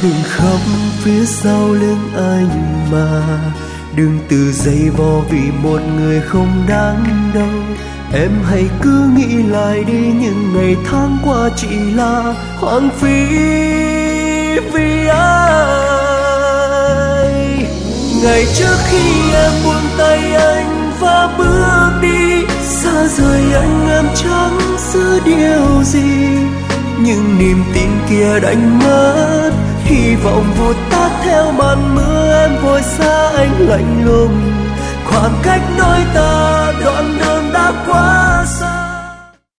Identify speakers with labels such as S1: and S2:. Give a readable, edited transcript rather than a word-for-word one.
S1: đừng khóc phía sau lưng anh mà, đừng tự dây vò vì một người không đáng đâu. Em hãy cứ nghĩ lại đi, những ngày tháng qua chỉ là hoang phí vì ai. Ngày trước khi em buông tay anh và bước đi, xa rời anh em chẳng giữ điều gì. Nhưng niềm tin kia đánh mất, hy vọng vụt tắt theo màn mưa. Em vội xa anh lạnh lùng, khoảng cách đôi ta đoạn đường đã quá